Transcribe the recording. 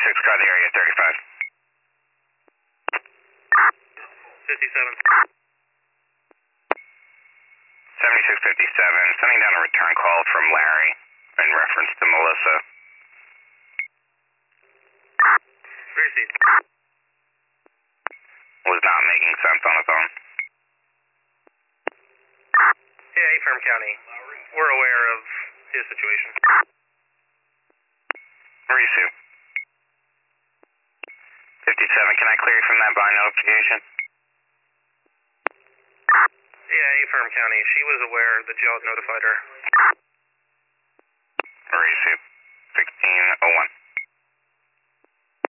76, clear the area 35. 57. 7657, sending down a return call from Larry in reference to Melissa. Receipt. Was not making sense on the phone. Yeah, Affirm County. We're aware of his situation. Receive. 57, can I clear you from that by notification? Yeah, Affirm County. She was aware that y'all had notified her. Receive. 1601.